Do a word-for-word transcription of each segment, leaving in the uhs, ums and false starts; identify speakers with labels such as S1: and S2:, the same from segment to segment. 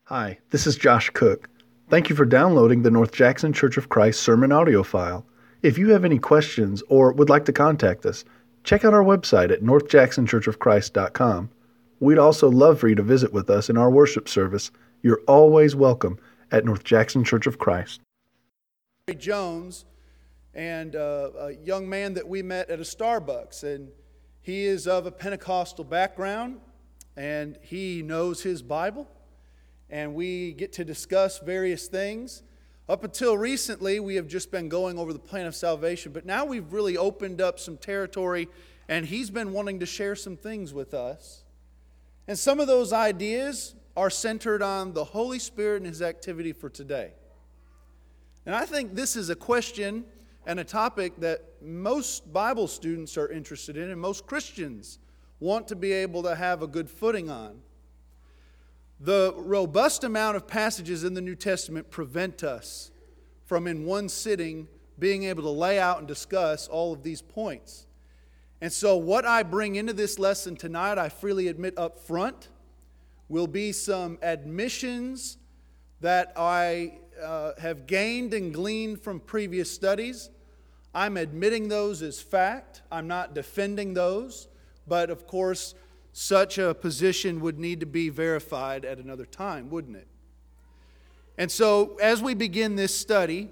S1: Hi, this is Josh Cook. Thank you for downloading the North Jackson Church of Christ sermon audio file. If you have any questions or would like to contact us, check out our website at north jackson church of christ dot com. We'd also love for you to visit with us in our worship service. You're always welcome at North Jackson Church of Christ.
S2: Jones, and uh, a young man that we met at a Starbucks, and he is of a Pentecostal background, and he knows his Bible, and we get to discuss various things. Up until recently, we have just been going over the plan of salvation, but now we've really opened up some territory, and he's been wanting to share some things with us. And some of those ideas are centered on the Holy Spirit and His activity for today. And I think this is a question and a topic that most Bible students are interested in, and most Christians want to be able to have a good footing on. The robust amount of passages in the New Testament prevent us from, in one sitting, being able to lay out and discuss all of these points. And so what I bring into this lesson tonight, I freely admit up front, will be some admissions that I uh, have gained and gleaned from previous studies. I'm admitting those as fact. I'm not defending those. But of course, such a position would need to be verified at another time, wouldn't it? And so, as we begin this study,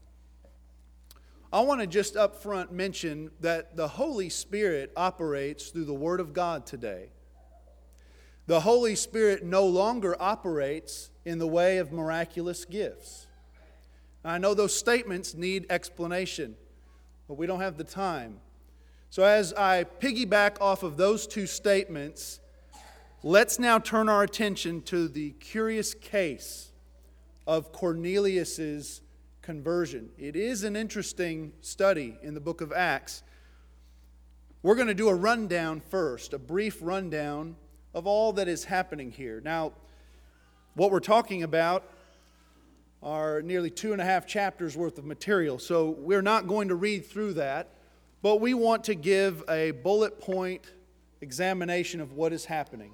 S2: I want to just up front mention that the Holy Spirit operates through the Word of God today. The Holy Spirit no longer operates in the way of miraculous gifts. I know those statements need explanation, but we don't have the time. So as I piggyback off of those two statements, let's now turn our attention to the curious case of Cornelius's conversion. It is an interesting study in the book of Acts. We're going to do a rundown first, a brief rundown of all that is happening here. Now, what we're talking about are nearly two and a half chapters worth of material, so we're not going to read through that, but we want to give a bullet point examination of what is happening.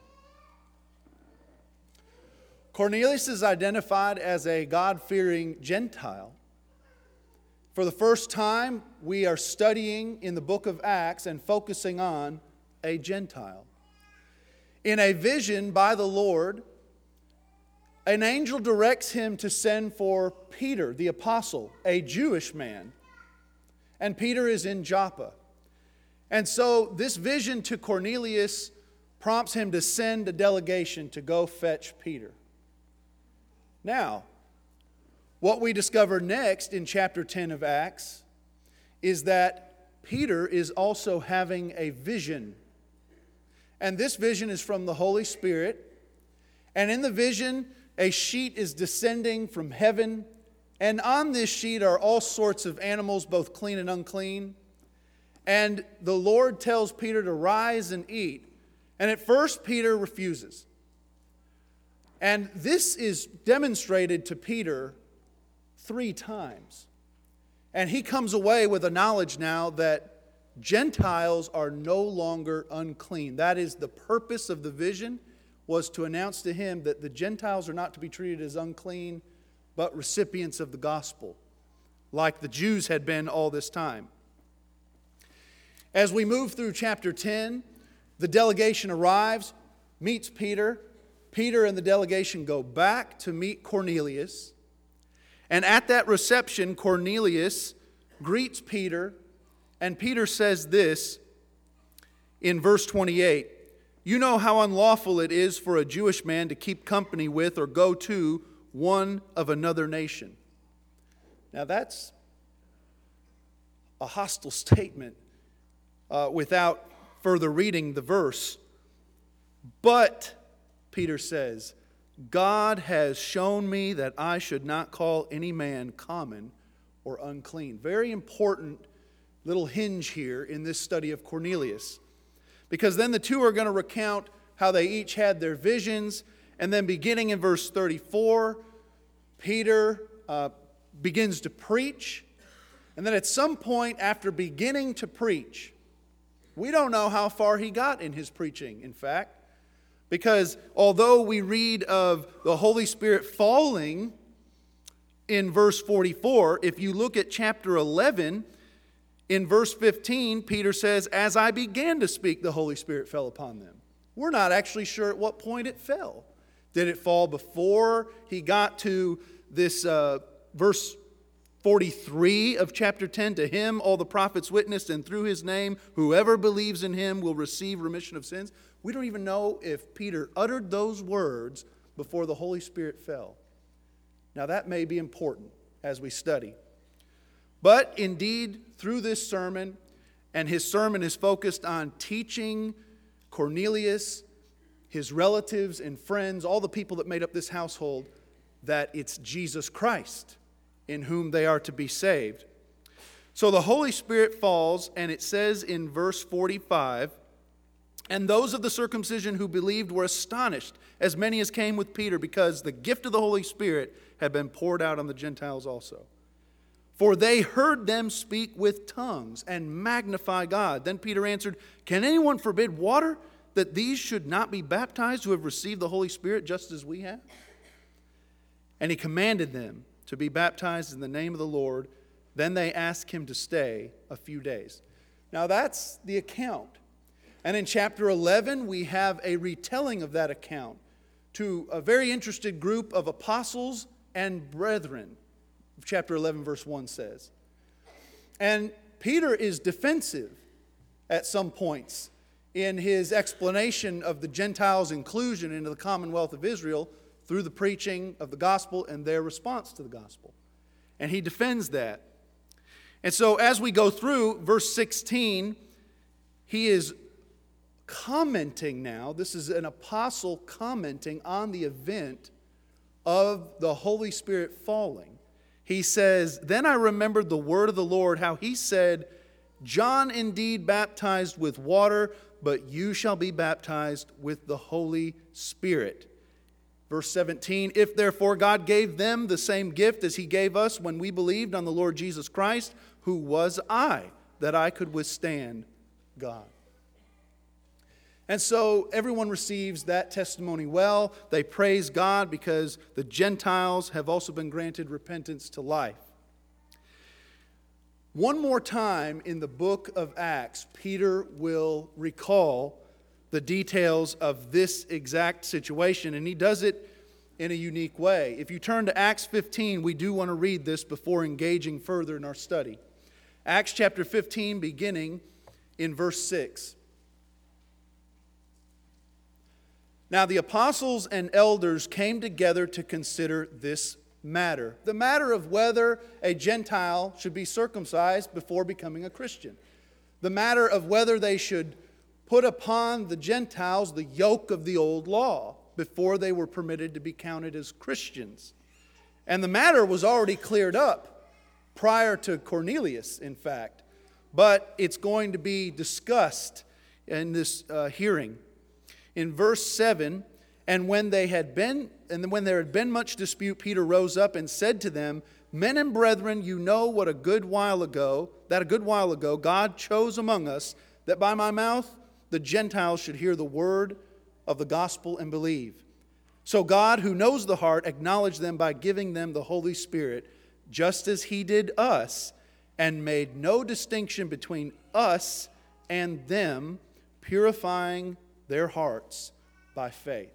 S2: Cornelius is identified as a God-fearing Gentile. For the first time, we are studying in the book of Acts and focusing on a Gentile. In a vision by the Lord, an angel directs him to send for Peter, the apostle, a Jewish man. And Peter is in Joppa. And so this vision to Cornelius prompts him to send a delegation to go fetch Peter. Now, what we discover next in chapter ten of Acts is that Peter is also having a vision. And this vision is from the Holy Spirit. And in the vision, a sheet is descending from heaven. And on this sheet are all sorts of animals, both clean and unclean. And the Lord tells Peter to rise and eat. And at first, Peter refuses. And this is demonstrated to Peter three times. And he comes away with a knowledge now that Gentiles are no longer unclean. That is the purpose of the vision, was to announce to him that the Gentiles are not to be treated as unclean, but recipients of the gospel, like the Jews had been all this time. As we move through chapter ten, the delegation arrives, meets Peter. Peter and the delegation go back to meet Cornelius. And at that reception, Cornelius greets Peter, and Peter says this in verse twenty-eight, "You know how unlawful it is for a Jewish man to keep company with or go to one of another nation." Now that's a hostile statement uh, without further reading the verse. But, Peter says, God has shown me that I should not call any man common or unclean. Very important little hinge here in this study of Cornelius. Because then the two are going to recount how they each had their visions. And then beginning in verse thirty-four, Peter uh, begins to preach. And then at some point after beginning to preach, we don't know how far he got in his preaching, in fact. Because although we read of the Holy Spirit falling in verse forty-four, if you look at chapter eleven, in verse fifteen, Peter says, "As I began to speak, the Holy Spirit fell upon them." We're not actually sure at what point it fell. Did it fall before he got to this uh, verse forty-three of chapter ten? "To him all the prophets witnessed, and through his name whoever believes in him will receive remission of sins." We don't even know if Peter uttered those words before the Holy Spirit fell. Now that may be important as we study. But indeed, through this sermon, and his sermon is focused on teaching Cornelius, his relatives and friends, all the people that made up this household, that it's Jesus Christ in whom they are to be saved. So the Holy Spirit falls, and it says in verse forty-five, "And those of the circumcision who believed were astonished, as many as came with Peter, because the gift of the Holy Spirit had been poured out on the Gentiles also. For they heard them speak with tongues and magnify God. Then Peter answered, 'Can anyone forbid water, that these should not be baptized who have received the Holy Spirit just as we have?' And he commanded them to be baptized in the name of the Lord. Then they asked him to stay a few days." Now that's the account. And in chapter eleven, we have a retelling of that account to a very interested group of apostles and brethren. Chapter eleven, verse one says. And Peter is defensive at some points in his explanation of the Gentiles' inclusion into the commonwealth of Israel through the preaching of the gospel and their response to the gospel. And he defends that. And so as we go through verse sixteen, he is commenting now. This is an apostle commenting on the event of the Holy Spirit falling. He says, "Then I remembered the word of the Lord, how he said, 'John indeed baptized with water, but you shall be baptized with the Holy Spirit.'" Verse seventeen, "If therefore God gave them the same gift as he gave us when we believed on the Lord Jesus Christ, who was I, that I could withstand God?" And so everyone receives that testimony well. They praise God because the Gentiles have also been granted repentance to life. One more time in the book of Acts, Peter will recall the details of this exact situation, and he does it in a unique way. If you turn to Acts fifteen, we do want to read this before engaging further in our study. Acts chapter fifteen, beginning in verse six. "Now the apostles and elders came together to consider this matter," the matter of whether a Gentile should be circumcised before becoming a Christian, the matter of whether they should put upon the Gentiles the yoke of the old law before they were permitted to be counted as Christians. And the matter was already cleared up prior to Cornelius, in fact, but it's going to be discussed in this uh, hearing. In verse seven, "And when they had been, and when there had been much dispute, Peter rose up and said to them, 'Men and brethren, you know what a good while ago, that a good while ago God chose among us, that by my mouth the Gentiles should hear the word of the gospel and believe. So God, who knows the heart, acknowledged them by giving them the Holy Spirit, just as he did us, and made no distinction between us and them, purifying their hearts by faith.'"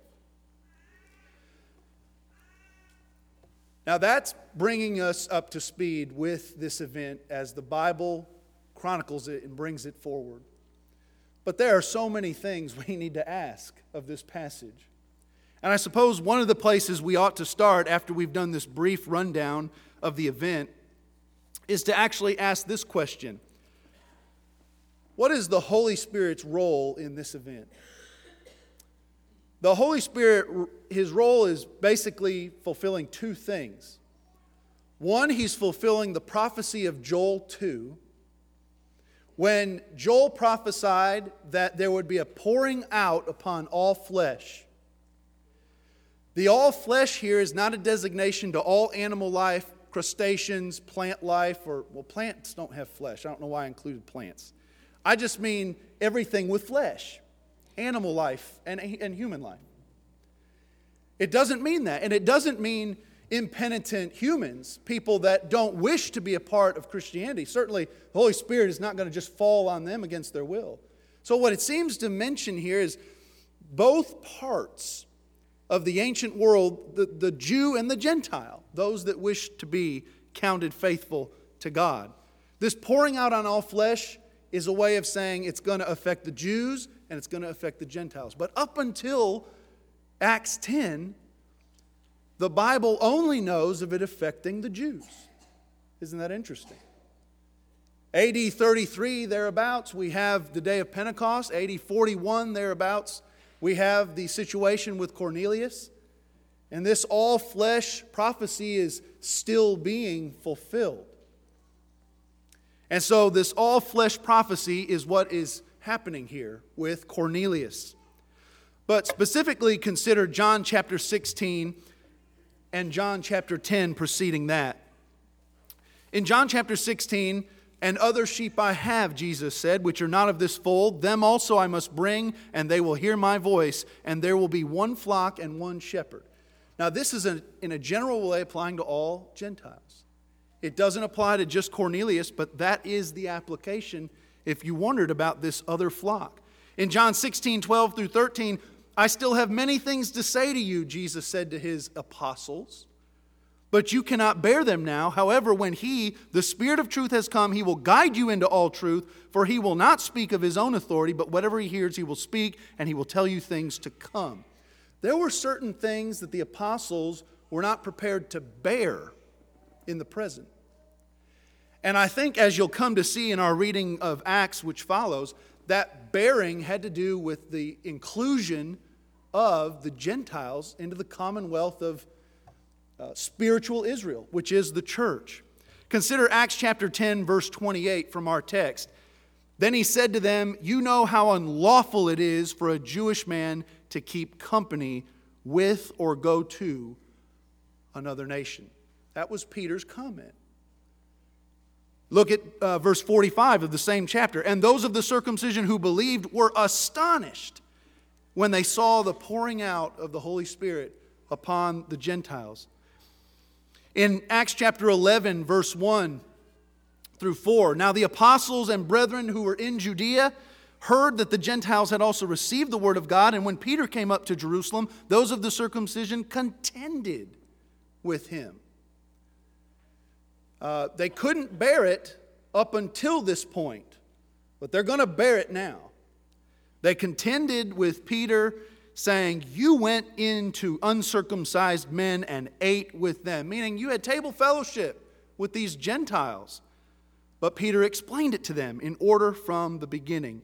S2: Now that's bringing us up to speed with this event as the Bible chronicles it and brings it forward. But there are so many things we need to ask of this passage. And I suppose one of the places we ought to start after we've done this brief rundown of the event is to actually ask this question: what is the Holy Spirit's role in this event? The Holy Spirit, his role is basically fulfilling two things. One, he's fulfilling the prophecy of Joel two. When Joel prophesied that there would be a pouring out upon all flesh. The all flesh here is not a designation to all animal life, crustaceans, plant life, or, well, plants don't have flesh. I don't know why I included plants. I just mean everything with flesh. animal life and, and human life. It doesn't mean that. And it doesn't mean impenitent humans, people that don't wish to be a part of Christianity. Certainly, the Holy Spirit is not going to just fall on them against their will. So what it seems to mention here is both parts of the ancient world, the, the Jew and the Gentile, those that wish to be counted faithful to God. This pouring out on all flesh is a way of saying it's going to affect the Jews and it's going to affect the Gentiles. But up until Acts ten, the Bible only knows of it affecting the Jews. Isn't that interesting? A D thirty-three, thereabouts, we have the day of Pentecost. A D forty-one, thereabouts, we have the situation with Cornelius. And this all-flesh prophecy is still being fulfilled. And so this all-flesh prophecy is what is happening here with Cornelius. But specifically consider John chapter sixteen and John chapter ten preceding that. In John chapter sixteen, "And other sheep I have," Jesus said, "which are not of this fold. Them also I must bring, and they will hear my voice, and there will be one flock and one shepherd." Now this is a, in a general way applying to all Gentiles. It doesn't apply to just Cornelius, but that is the application if you wondered about this other flock. In John sixteen, twelve through thirteen, "I still have many things to say to you," Jesus said to his apostles, "but you cannot bear them now. However, when he, the Spirit of truth, has come, he will guide you into all truth, for he will not speak of his own authority, but whatever he hears he will speak, and he will tell you things to come." There were certain things that the apostles were not prepared to bear in the present. And I think, as you'll come to see in our reading of Acts, which follows, that bearing had to do with the inclusion of the Gentiles into the commonwealth of uh, spiritual Israel, which is the church. Consider Acts chapter ten, verse twenty-eight from our text. "Then he said to them, 'You know how unlawful it is for a Jewish man to keep company with or go to another nation.'" That was Peter's comment. Look at uh, verse forty-five of the same chapter. "And those of the circumcision who believed were astonished when they saw the pouring out of the Holy Spirit upon the Gentiles." In Acts chapter eleven, verse one through four, "Now the apostles and brethren who were in Judea heard that the Gentiles had also received the word of God, and when Peter came up to Jerusalem, those of the circumcision contended with him." Uh, they couldn't bear it up until this point, but they're going to bear it now. They contended with Peter, saying, "You went into uncircumcised men and ate with them," meaning you had table fellowship with these Gentiles. But Peter explained it to them in order from the beginning.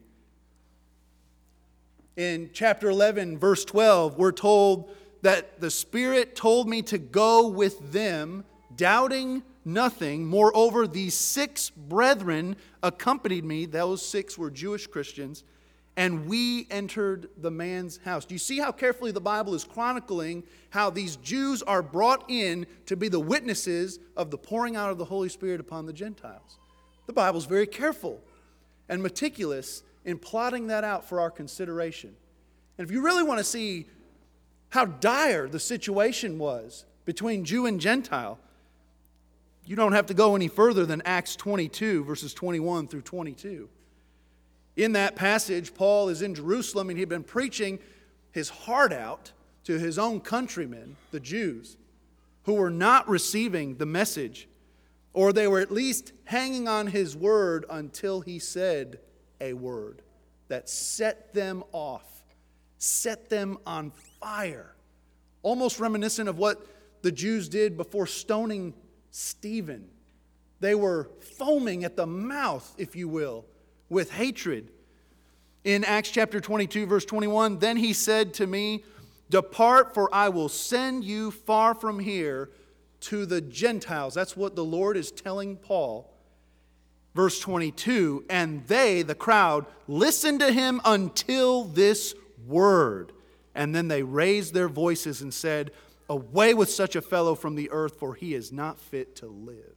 S2: In chapter eleven, verse twelve, we're told that the Spirit told me to go with them, doubting nothing. Moreover, these six brethren accompanied me. Those six were Jewish Christians. "And we entered the man's house." Do you see how carefully the Bible is chronicling how these Jews are brought in to be the witnesses of the pouring out of the Holy Spirit upon the Gentiles? The Bible's very careful and meticulous in plotting that out for our consideration. And if you really want to see how dire the situation was between Jew and Gentile, you don't have to go any further than Acts twenty-two, verses twenty-one through twenty-two. In that passage, Paul is in Jerusalem and he'd been preaching his heart out to his own countrymen, the Jews, who were not receiving the message, or they were at least hanging on his word until he said a word that set them off, set them on fire. Almost reminiscent of what the Jews did before stoning Stephen. They were foaming at the mouth, if you will, with hatred. In Acts chapter twenty-two, verse twenty-one, "Then he said to me, 'Depart, for I will send you far from here to the Gentiles.'" That's what the Lord is telling Paul. Verse twenty-two, "And they," the crowd, "listened to him until this word. And then they raised their voices and said, 'Away with such a fellow from the earth, for he is not fit to live.'"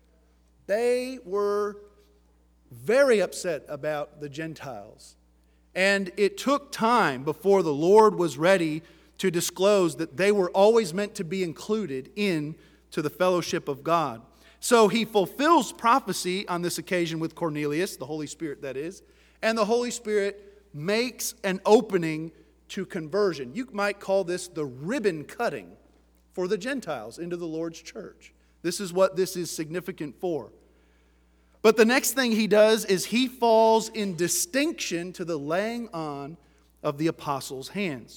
S2: They were very upset about the Gentiles. And it took time before the Lord was ready to disclose that they were always meant to be included in to the fellowship of God. So he fulfills prophecy on this occasion with Cornelius, the Holy Spirit that is, and the Holy Spirit makes an opening to conversion. You might call this the ribbon cutting for the Gentiles into the Lord's church. This is what this is significant for. But the next thing he does is he falls in distinction to the laying on of the apostles' hands.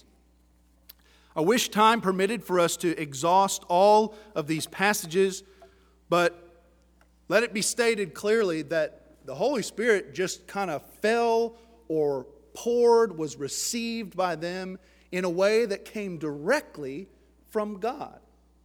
S2: I wish time permitted for us to exhaust all of these passages, but let it be stated clearly that the Holy Spirit just kind of fell or poured, was received by them in a way that came directly from God.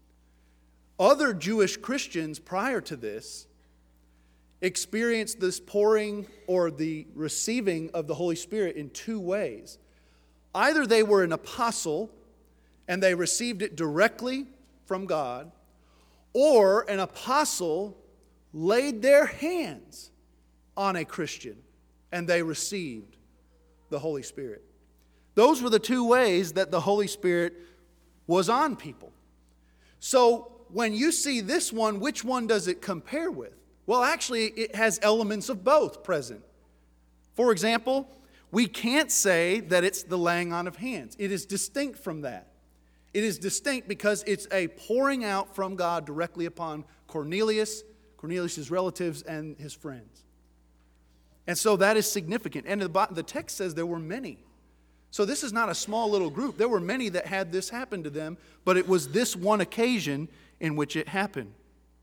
S2: Other Jewish Christians prior to this experienced this pouring or the receiving of the Holy Spirit in two ways. Either they were an apostle and they received it directly from God, or an apostle laid their hands on a Christian and they received the Holy Spirit. Those were the two ways that the Holy Spirit was on people. So when you see this one, which one does it compare with? Well, actually, it has elements of both present. For example, we can't say that it's the laying on of hands. It is distinct from that. It is distinct because it's a pouring out from God directly upon Cornelius, Cornelius' relatives, and his friends. And so that is significant. And the, the text says there were many. So this is not a small little group. There were many that had this happen to them, but it was this one occasion in which it happened.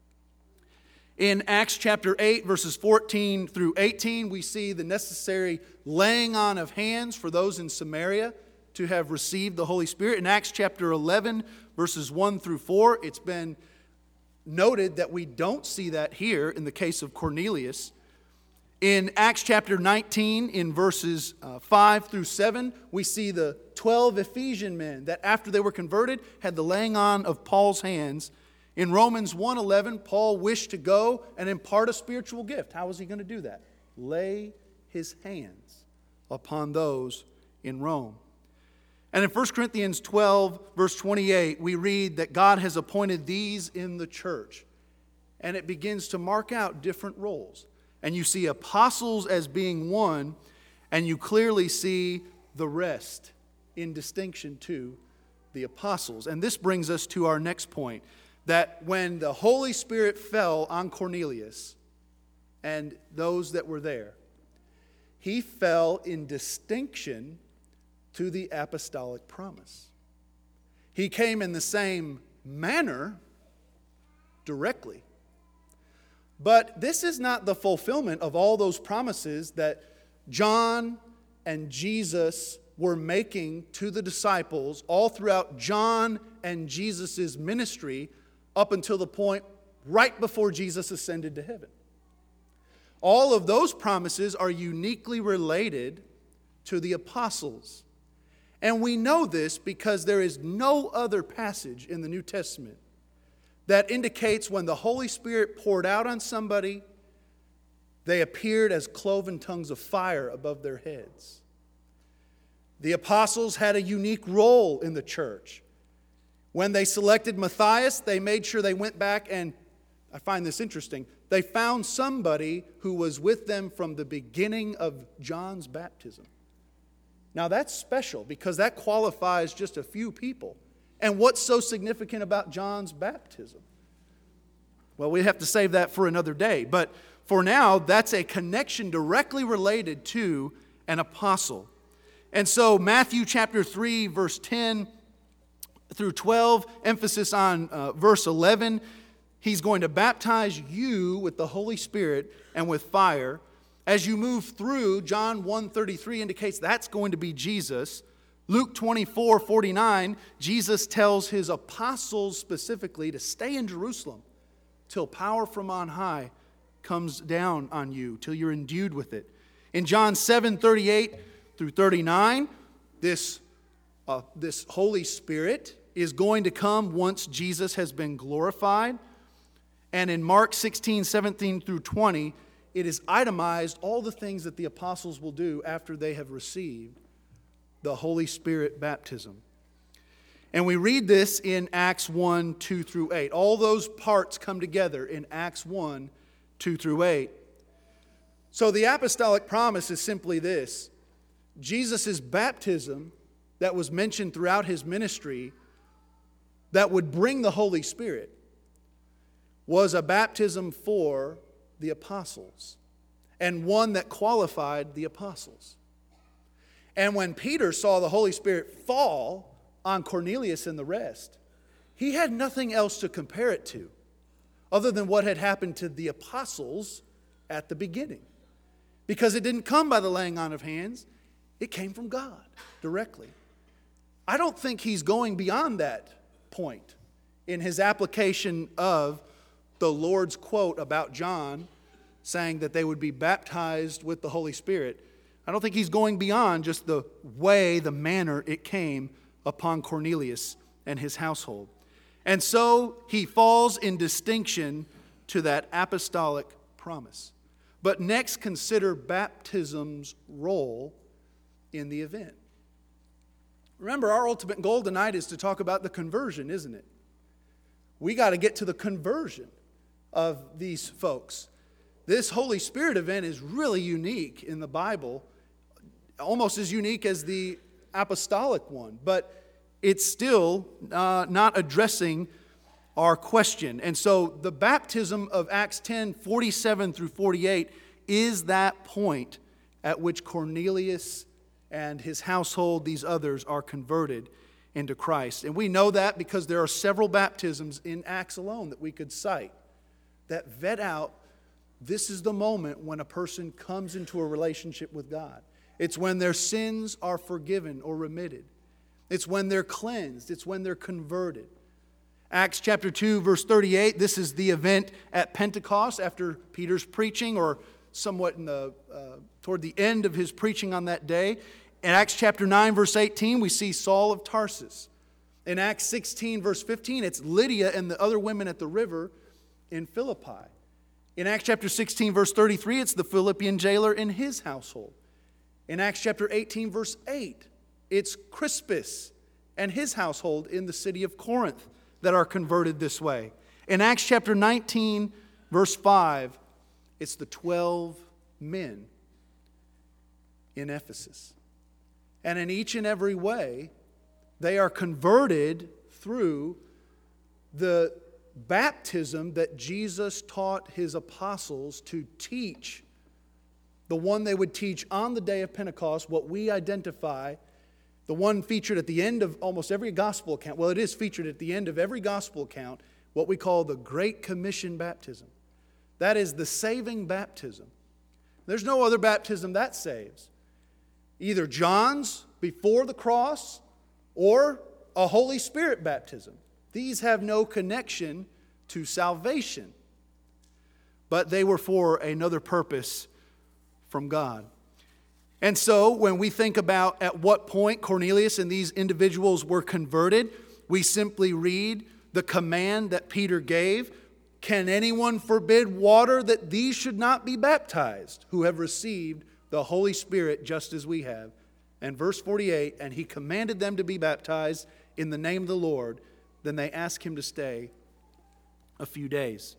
S2: In Acts chapter eight, verses fourteen through eighteen, we see the necessary laying on of hands for those in Samaria to have received the Holy Spirit. In Acts chapter eleven, verses one through four, it's been noted that we don't see that here in the case of Cornelius. In Acts chapter nineteen, in verses uh, five through seven, we see the twelve Ephesian men that after they were converted had the laying on of Paul's hands. In Romans one eleven, Paul wished to go and impart a spiritual gift. How was he going to do that? Lay his hands upon those in Rome. And in First Corinthians twelve, verse twenty-eight, we read that God has appointed these in the church. And it begins to mark out different roles. And you see apostles as being one, and you clearly see the rest in distinction to the apostles. And this brings us to our next point, that when the Holy Spirit fell on Cornelius and those that were there, he fell in distinction to the apostolic promise. He came in the same manner directly. But this is not the fulfillment of all those promises that John and Jesus were making to the disciples all throughout John and Jesus' ministry up until the point right before Jesus ascended to heaven. All of those promises are uniquely related to the apostles. And we know this because there is no other passage in the New Testament that indicates when the Holy Spirit poured out on somebody, they appeared as cloven tongues of fire above their heads. The apostles had a unique role in the church. When they selected Matthias, they made sure they went back and, I find this interesting, they found somebody who was with them from the beginning of John's baptism. Now that's special because that qualifies just a few people. And what's so significant about John's baptism? Well, we have to save that for another day. But for now, that's a connection directly related to an apostle. And so Matthew chapter three, verse ten through twelve, emphasis on uh, verse eleven, he's going to baptize you with the Holy Spirit and with fire. As you move through, John one thirty-three indicates that's going to be Jesus. Luke twenty-four forty-nine, Jesus tells his apostles specifically to stay in Jerusalem till power from on high comes down on you, till you're endued with it. In John seven thirty-eight through thirty-nine, this, uh, this Holy Spirit is going to come once Jesus has been glorified. And in Mark sixteen seventeen through twenty, it is itemized all the things that the apostles will do after they have received the Holy Spirit baptism. And we read this in Acts one, two through eight. All those parts come together in Acts one, two through eight. So the apostolic promise is simply this: Jesus' baptism that was mentioned throughout his ministry that would bring the Holy Spirit was a baptism for the apostles, and one that qualified the apostles. And when Peter saw the Holy Spirit fall on Cornelius and the rest, he had nothing else to compare it to other than what had happened to the apostles at the beginning. Because it didn't come by the laying on of hands, it came from God directly. I don't think he's going beyond that point in his application of the Lord's quote about John saying that they would be baptized with the Holy Spirit. I don't think he's going beyond just the way, the manner it came upon Cornelius and his household. And so he falls in distinction to that apostolic promise. But next, consider baptism's role in the event. Remember, our ultimate goal tonight is to talk about the conversion, isn't it? We got to get to the conversion of these folks. This Holy Spirit event is really unique in the Bible, almost as unique as the apostolic one, but it's still uh, not addressing our question. And so the baptism of Acts ten, forty-seven through forty-eight is that point at which Cornelius and his household, these others, are converted into Christ. And we know that because there are several baptisms in Acts alone that we could cite that vet out this is the moment when a person comes into a relationship with God. It's when their sins are forgiven or remitted. It's when they're cleansed. It's when they're converted. Acts chapter two, verse thirty-eight, this is the event at Pentecost after Peter's preaching, or somewhat in the uh, toward the end of his preaching on that day. In Acts chapter nine, verse eighteen, we see Saul of Tarsus. In Acts sixteen, verse fifteen, it's Lydia and the other women at the river in Philippi. In Acts chapter sixteen, verse thirty-three, it's the Philippian jailer in his household. In Acts chapter eighteen, verse eight, it's Crispus and his household in the city of Corinth that are converted this way. In Acts chapter nineteen, verse five, it's the twelve men in Ephesus. And in each and every way, they are converted through the baptism that Jesus taught his apostles to teach, the one they would teach on the day of Pentecost, what we identify, the one featured at the end of almost every gospel account. Well, it is featured at the end of every gospel account, what we call the Great Commission baptism. That is the saving baptism. There's no other baptism that saves. Either John's before the cross or a Holy Spirit baptism. These have no connection to salvation, but they were for another purpose from God. And so when we think about at what point Cornelius and these individuals were converted, we simply read the command that Peter gave. Can anyone forbid water that these should not be baptized, who have received the Holy Spirit just as we have? And verse forty-eight, and he commanded them to be baptized in the name of the Lord. Then they asked him to stay a few days.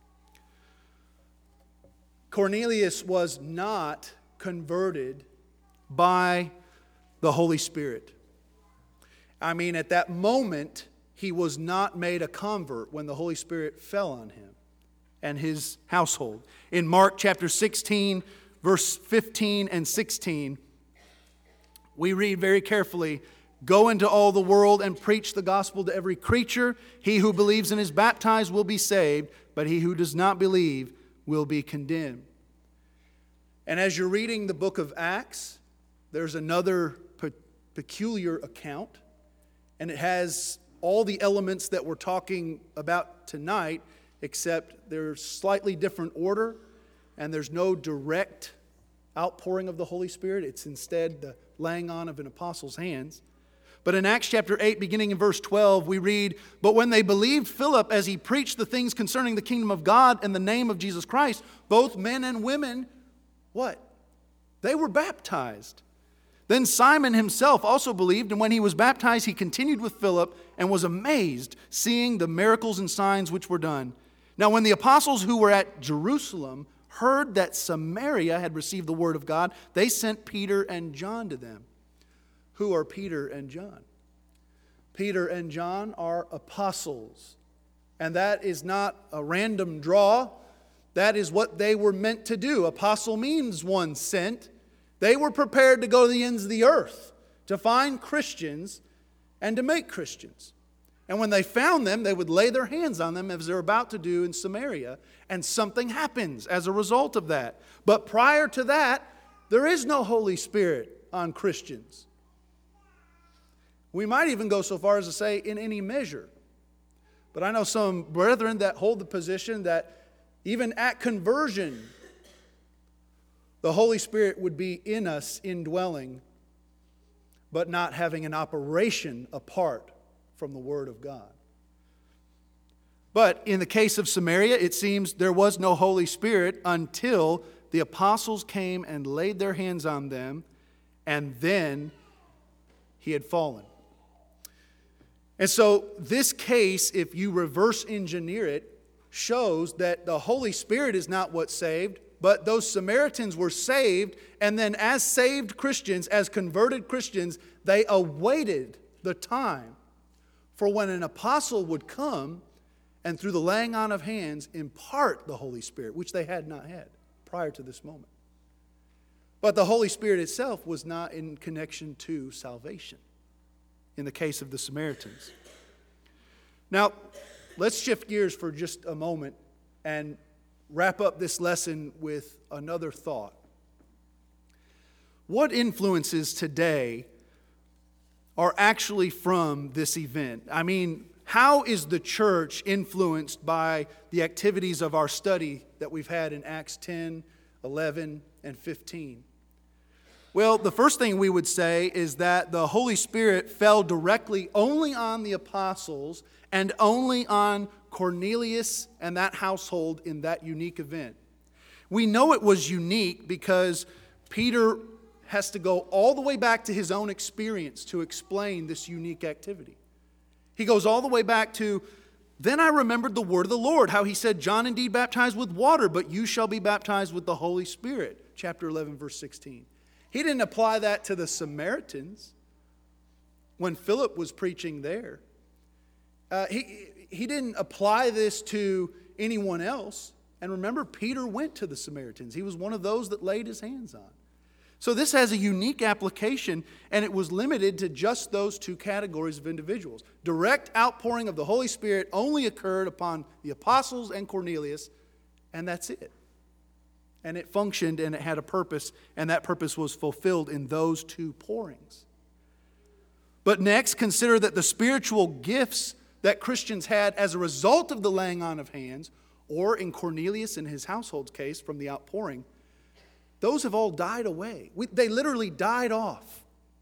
S2: Cornelius was not converted by the Holy Spirit. I mean, at that moment, he was not made a convert when the Holy Spirit fell on him and his household. In Mark chapter sixteen, verse fifteen and sixteen, we read very carefully, "Go into all the world and preach the gospel to every creature. He who believes and is baptized will be saved, but he who does not believe will be condemned." And as you're reading the book of Acts, there's another pe- peculiar account, and it has all the elements that we're talking about tonight, except there's slightly different order, and there's no direct outpouring of the Holy Spirit. It's instead the laying on of an apostle's hands. But in Acts chapter eight, beginning in verse twelve, we read, "But when they believed Philip as he preached the things concerning the kingdom of God in the name of Jesus Christ, both men and women," what? "They were baptized. Then Simon himself also believed, and when he was baptized, he continued with Philip and was amazed, seeing the miracles and signs which were done. Now when the apostles who were at Jerusalem heard that Samaria had received the word of God, they sent Peter and John to them." Who are Peter and John? Peter and John are apostles. And that is not a random draw. That is what they were meant to do. Apostle means one sent. They were prepared to go to the ends of the earth to find Christians and to make Christians. And when they found them, they would lay their hands on them as they're about to do in Samaria. And something happens as a result of that. But prior to that, there is no Holy Spirit on Christians. We might even go so far as to say in any measure. But I know some brethren that hold the position that even at conversion, the Holy Spirit would be in us, indwelling, but not having an operation apart from the Word of God. But in the case of Samaria, it seems there was no Holy Spirit until the apostles came and laid their hands on them, and then he had fallen. And so this case, if you reverse engineer it, shows that the Holy Spirit is not what saved, but those Samaritans were saved, and then as saved Christians, as converted Christians, they awaited the time for when an apostle would come and through the laying on of hands impart the Holy Spirit, which they had not had prior to this moment. But the Holy Spirit itself was not in connection to salvation in the case of the Samaritans. Now, let's shift gears for just a moment and wrap up this lesson with another thought. What influences today are actually from this event? I mean, how is the church influenced by the activities of our study that we've had in Acts ten, eleven, and fifteen? Well, the first thing we would say is that the Holy Spirit fell directly only on the apostles and only on Cornelius and that household in that unique event. We know it was unique because Peter has to go all the way back to his own experience to explain this unique activity. He goes all the way back to, "Then I remembered the word of the Lord, how he said, John indeed baptized with water, but you shall be baptized with the Holy Spirit." Chapter eleven, verse sixteen. He didn't apply that to the Samaritans when Philip was preaching there. Uh, he, he didn't apply this to anyone else. And remember, Peter went to the Samaritans. He was one of those that laid his hands on. So this has a unique application, and it was limited to just those two categories of individuals. Direct outpouring of the Holy Spirit only occurred upon the apostles and Cornelius, and that's it. And it functioned and it had a purpose, and that purpose was fulfilled in those two pourings. But next, consider that the spiritual gifts that Christians had as a result of the laying on of hands, or in Cornelius and his household's case from the outpouring, those have all died away. We, they literally died off.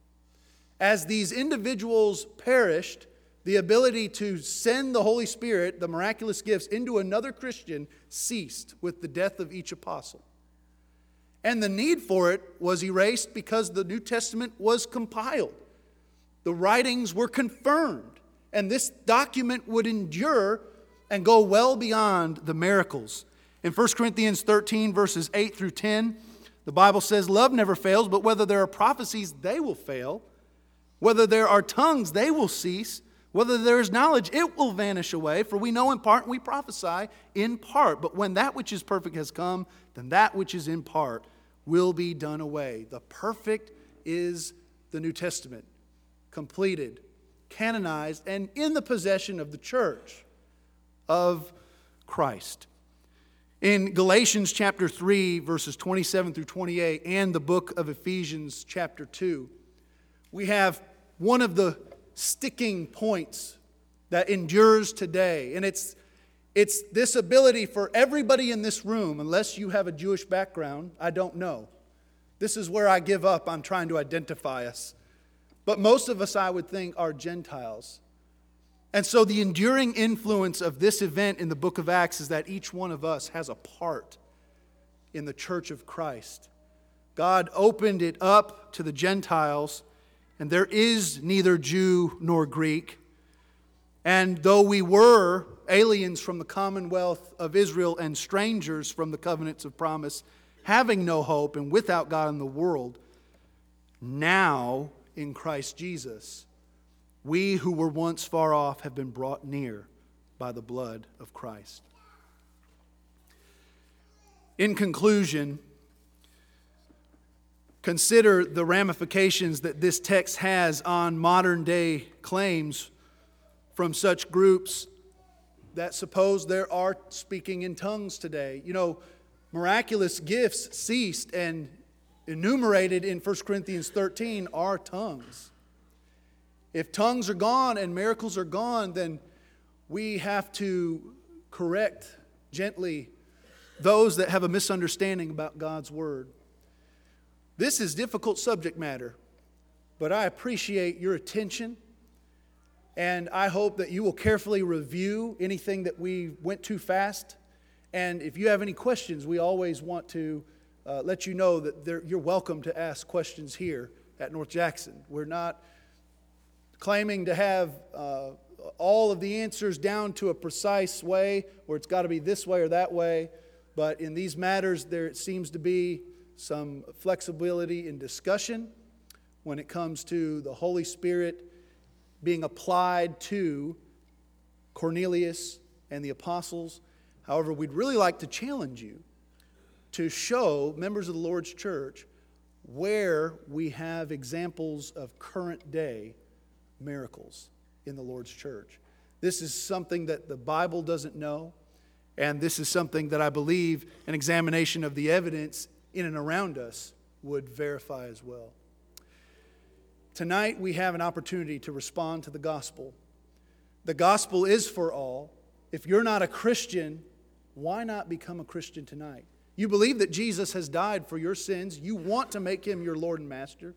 S2: As these individuals perished, the ability to send the Holy Spirit, the miraculous gifts, into another Christian ceased with the death of each apostle. And the need for it was erased because the New Testament was compiled. The writings were confirmed, and this document would endure and go well beyond the miracles. In First Corinthians thirteen, verses eight through ten, the Bible says, "Love never fails, but whether there are prophecies, they will fail. Whether there are tongues, they will cease. Whether there is knowledge, it will vanish away. For we know in part and we prophesy in part. But when that which is perfect has come, then that which is in part will be done away." The perfect is the New Testament, completed, canonized, and in the possession of the church of Christ. In Galatians chapter three, verses twenty-seven through twenty-eight, and the book of Ephesians chapter two, we have one of the sticking points that endures today. And it's It's this ability for everybody in this room, unless you have a Jewish background, I don't know. This is where I give up on trying to identify us. But most of us, I would think, are Gentiles. And so the enduring influence of this event in the book of Acts is that each one of us has a part in the church of Christ. God opened it up to the Gentiles, and there is neither Jew nor Greek. And though we were aliens from the commonwealth of Israel and strangers from the covenants of promise, having no hope and without God in the world, now in Christ Jesus, we who were once far off have been brought near by the blood of Christ. In conclusion, consider the ramifications that this text has on modern day claims from such groups that suppose there are speaking in tongues today. You know, miraculous gifts ceased, and enumerated in First Corinthians thirteen are tongues. If tongues are gone and miracles are gone, then we have to correct gently those that have a misunderstanding about God's Word. This is difficult subject matter, but I appreciate your attention, and I hope that you will carefully review anything that we went too fast. And if you have any questions, we always want to uh, let you know that there, you're welcome to ask questions here at North Jackson. We're not claiming to have uh, all of the answers down to a precise way, where it's got to be this way or that way. But in these matters, there seems to be some flexibility in discussion when it comes to the Holy Spirit being applied to Cornelius and the apostles. However, we'd really like to challenge you to show members of the Lord's church where we have examples of current day miracles in the Lord's church. This is something that the Bible doesn't know, and this is something that I believe an examination of the evidence in and around us would verify as well. Tonight we have an opportunity to respond to the gospel. The gospel is for all. If you're not a Christian, why not become a Christian tonight? You believe that Jesus has died for your sins. You want to make Him your Lord and Master.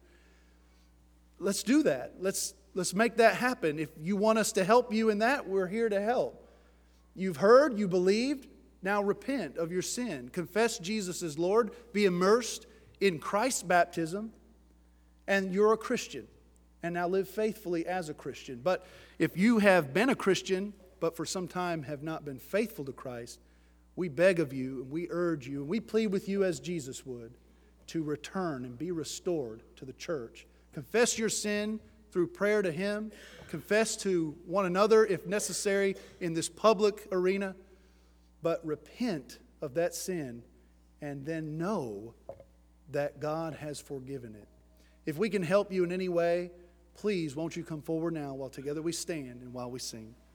S2: Let's do that. Let's, let's make that happen. If you want us to help you in that, we're here to help. You've heard, you believed, now repent of your sin. Confess Jesus as Lord. Be immersed in Christ's baptism, and you're a Christian. And now live faithfully as a Christian. But if you have been a Christian, but for some time have not been faithful to Christ, we beg of you, and we urge you, and we plead with you as Jesus would, to return and be restored to the church. Confess your sin through prayer to Him. Confess to one another, if necessary, in this public arena. But repent of that sin, and then know that God has forgiven it. If we can help you in any way, please won't you come forward now while together we stand and while we sing.